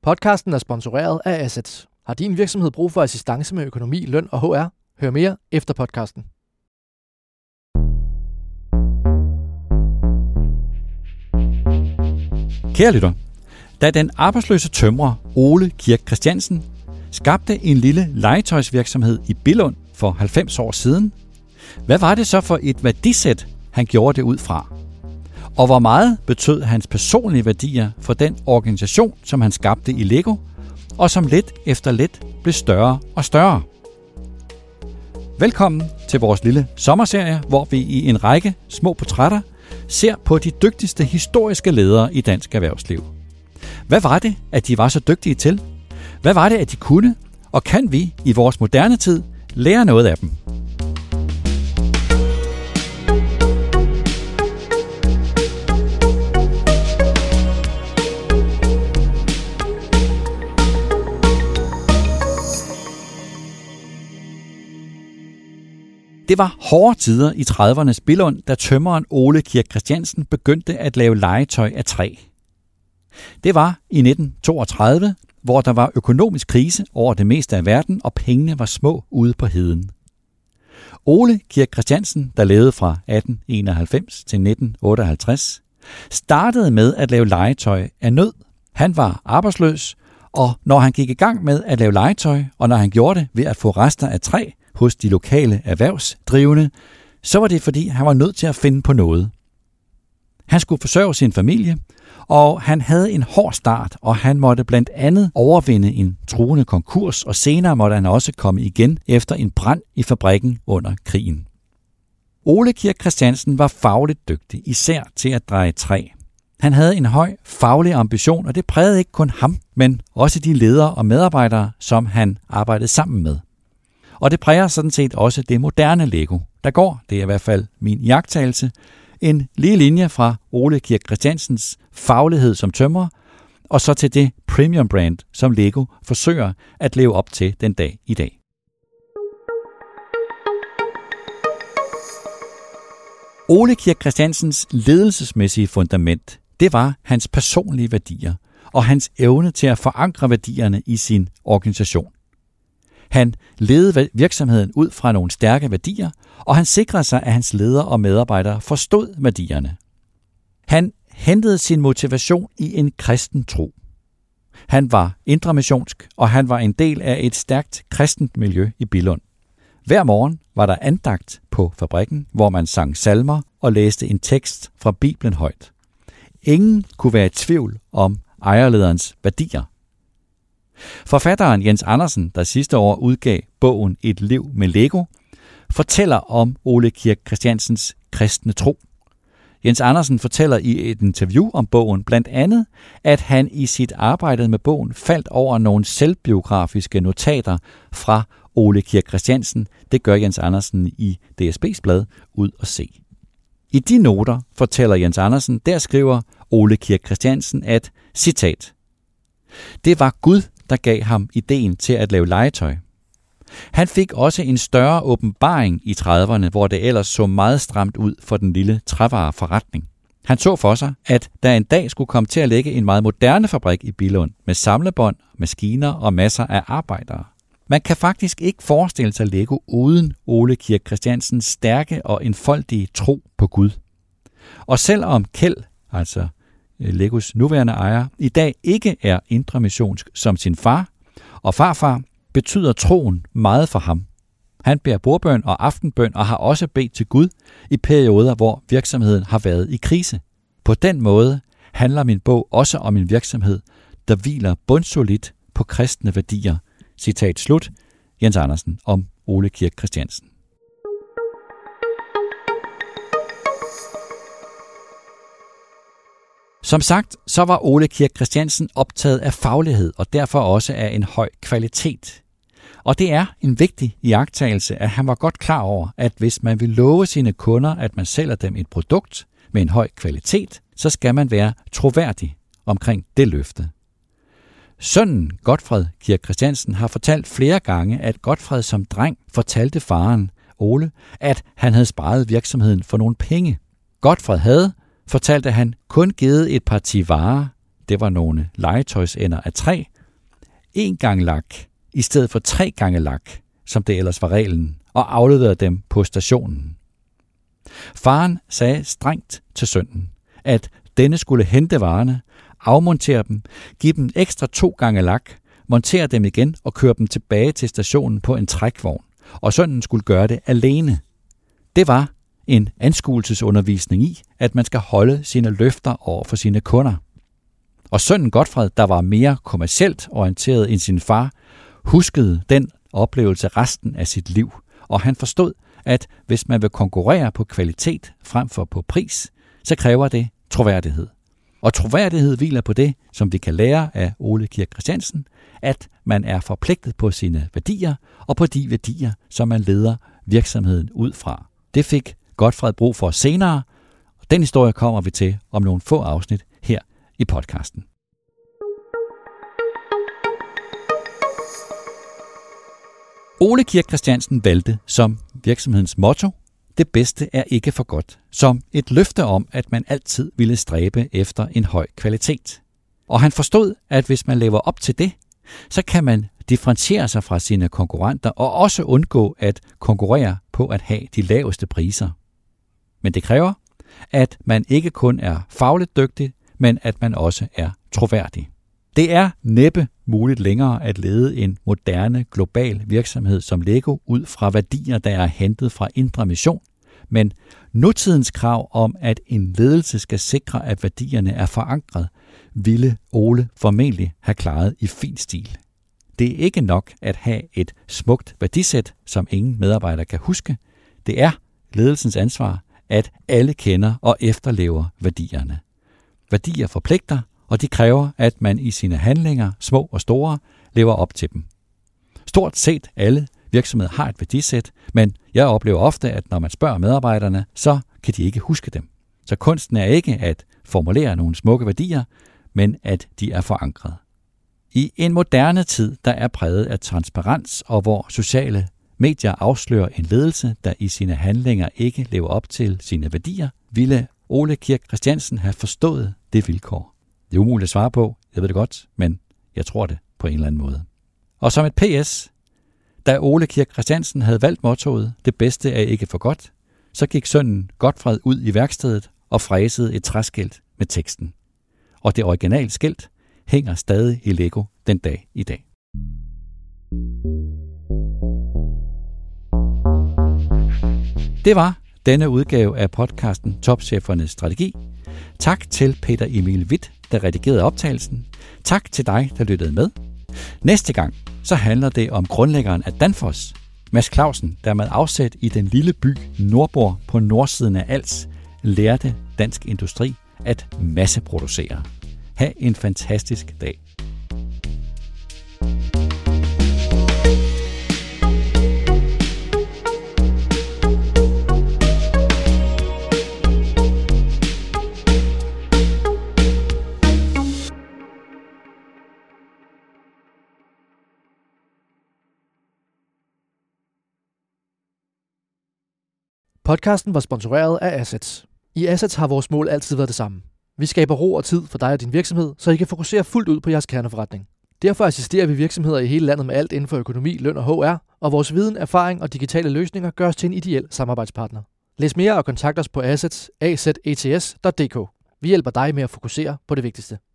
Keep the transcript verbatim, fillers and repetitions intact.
Podcasten er sponsoreret af Assets. Har din virksomhed brug for assistance med økonomi, løn og H R? Hør mere efter podcasten. Kære lytter, da den arbejdsløse tømrer Ole Kirk Christiansen skabte en lille legetøjsvirksomhed i Billund for halvfems år siden, hvad var det så for et værdisæt, han gjorde det ud fra? Og hvor meget betød hans personlige værdier for den organisation, som han skabte i Lego, og som lidt efter lidt blev større og større? Velkommen til vores lille sommerserie, hvor vi i en række små portrætter ser på de dygtigste historiske ledere i dansk erhvervsliv. Hvad var det, at de var så dygtige til? Hvad var det, at de kunne? Og kan vi i vores moderne tid lære noget af dem? Det var hårde tider i tredivernes Billund, da tømreren Ole Kirk Christiansen begyndte at lave legetøj af træ. Det var i nitten toogtredive, hvor der var økonomisk krise over det meste af verden, og pengene var små ude på heden. Ole Kirk Christiansen, der levede fra atten enoghalvfems til nitten otteoghalvtreds, startede med at lave legetøj af nød. Han var arbejdsløs, og når han gik i gang med at lave legetøj, og når han gjorde det ved at få rester af træ hos de lokale erhvervsdrivende, så var det fordi, han var nødt til at finde på noget. Han skulle forsørge sin familie, og han havde en hård start, og han måtte blandt andet overvinde en truende konkurs, og senere måtte han også komme igen efter en brand i fabrikken under krigen. Ole Kirk Christiansen var fagligt dygtig, især til at dreje træ. Han havde en høj faglig ambition, og det prægede ikke kun ham, men også de ledere og medarbejdere, som han arbejdede sammen med. Og det præger sådan set også det moderne Lego. Der går, det er i hvert fald min iagttagelse, en lige linje fra Ole Kirk Christiansens faglighed som tømrer, og så til det premium brand, som Lego forsøger at leve op til den dag i dag. Ole Kirk Christiansens ledelsesmæssige fundament, det var hans personlige værdier og hans evne til at forankre værdierne i sin organisation. Han ledede virksomheden ud fra nogle stærke værdier, og han sikrede sig, at hans ledere og medarbejdere forstod værdierne. Han hentede sin motivation i en kristen tro. Han var indremissionsk, og han var en del af et stærkt kristent miljø i Billund. Hver morgen var der andagt på fabrikken, hvor man sang salmer og læste en tekst fra Bibelen højt. Ingen kunne være i tvivl om ejerlederens værdier. Forfatteren Jens Andersen, der sidste år udgav bogen Et liv med Lego, fortæller om Ole Kirk Christiansens kristne tro. Jens Andersen fortæller i et interview om bogen blandt andet, at han i sit arbejde med bogen faldt over nogle selvbiografiske notater fra Ole Kirk Christiansen. Det gør Jens Andersen i D S B's blad Ud og Se. I de noter fortæller Jens Andersen, der skriver Ole Kirk Christiansen, at, citat, det var Gud, der gav ham ideen til at lave legetøj. Han fik også en større åbenbaring i trediverne, hvor det ellers så meget stramt ud for den lille trævareforretning. Han så for sig, at der en dag skulle komme til at ligge en meget moderne fabrik i Billund med samlebånd, maskiner og masser af arbejdere. Man kan faktisk ikke forestille sig Lego uden Ole Kirk Christiansens stærke og enfoldige tro på Gud. Og selvom Kjeld, altså Legos nuværende ejer, i dag ikke er indremissionsk som sin far og farfar, betyder troen meget for ham. Han beder bordbøn og aftenbøn og har også bedt til Gud i perioder, hvor virksomheden har været i krise. På den måde handler min bog også om en virksomhed, der hviler bundsolidt på kristne værdier. Citat slut. Jens Andersen om Ole Kirk Christiansen. Som sagt, så var Ole Kirk Christiansen optaget af faglighed og derfor også af en høj kvalitet. Og det er en vigtig iagttagelse, at han var godt klar over, at hvis man vil love sine kunder, at man sælger dem et produkt med en høj kvalitet, så skal man være troværdig omkring det løfte. Sønnen Godfred Kirk Christiansen har fortalt flere gange, at Godfred som dreng fortalte faren, Ole, at han havde sparet virksomheden for nogle penge. Godfred havde, fortalte han, kun givet et parti varer, det var nogle legetøjsender af træ, én gang lak i stedet for tre gange lak, som det ellers var reglen, og afleverede dem på stationen. Faren sagde strengt til sønnen, at denne skulle hente varerne, afmontere dem, give dem ekstra to gange lak, montere dem igen og køre dem tilbage til stationen på en trækvogn, og sønnen skulle gøre det alene. Det var en anskuelsesundervisning i, at man skal holde sine løfter over for sine kunder. Og sønnen Godfred, der var mere kommercielt orienteret end sin far, huskede den oplevelse resten af sit liv, og han forstod, at hvis man vil konkurrere på kvalitet frem for på pris, så kræver det troværdighed. Og troværdighed hviler på det, som vi kan lære af Ole Kirk Christiansen, at man er forpligtet på sine værdier og på de værdier, som man leder virksomheden ud fra. Det fik Godfred brug for senere, og den historie kommer vi til om nogle få afsnit her i podcasten. Ole Kirk Christiansen valgte som virksomhedens motto, det bedste er ikke for godt, som et løfte om, at man altid ville stræbe efter en høj kvalitet. Og han forstod, at hvis man lever op til det, så kan man differentiere sig fra sine konkurrenter og også undgå at konkurrere på at have de laveste priser. Men det kræver, at man ikke kun er fagligt dygtig, men at man også er troværdig. Det er næppe muligt længere at lede en moderne global virksomhed som Lego ud fra værdier, der er hentet fra indre mission, men nutidens krav om, at en ledelse skal sikre, at værdierne er forankret, ville Ole formentlig have klaret i fin stil. Det er ikke nok at have et smukt værdisæt, som ingen medarbejder kan huske. Det er ledelsens ansvar, at alle kender og efterlever værdierne. Værdier forpligter, og de kræver, at man i sine handlinger, små og store, lever op til dem. Stort set alle virksomheder har et værdisæt, men jeg oplever ofte, at når man spørger medarbejderne, så kan de ikke huske dem. Så kunsten er ikke at formulere nogle smukke værdier, men at de er forankret. I en moderne tid, der er præget af transparens, og hvor sociale medier afslører en ledelse, der i sine handlinger ikke lever op til sine værdier, ville Ole Kirk Christiansen have forstået det vilkår. Det er umuligt at svare på, jeg ved det godt, men jeg tror det på en eller anden måde. Og som et P S, da Ole Kirk Christiansen havde valgt mottoet, det bedste er ikke for godt, så gik sønnen Godfred ud i værkstedet og fræsede et træskilt med teksten. Og det originale skilt hænger stadig i Lego den dag i dag. Det var denne udgave af podcasten Topchefernes Strategi. Tak til Peter Emil Witt, der redigerede optagelsen. Tak til dig, der lyttede med. Næste gang så handler det om grundlæggeren af Danfoss, Mads Clausen, der med afsæt i den lille by Nordborg på nordsiden af Als, lærte dansk industri at masseproducere. Ha' en fantastisk dag. Podcasten var sponsoreret af Assets. I Assets har vores mål altid været det samme. Vi skaber ro og tid for dig og din virksomhed, så I kan fokusere fuldt ud på jeres kerneforretning. Derfor assisterer vi virksomheder i hele landet med alt inden for økonomi, løn og H R, og vores viden, erfaring og digitale løsninger gør os til en ideel samarbejdspartner. Læs mere og kontakt os på assets punktum d k. Vi hjælper dig med at fokusere på det vigtigste.